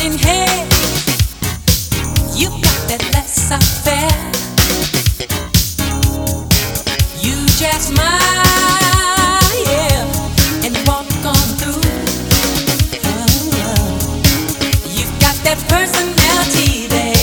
running head. You got that laissez-faire. You just might.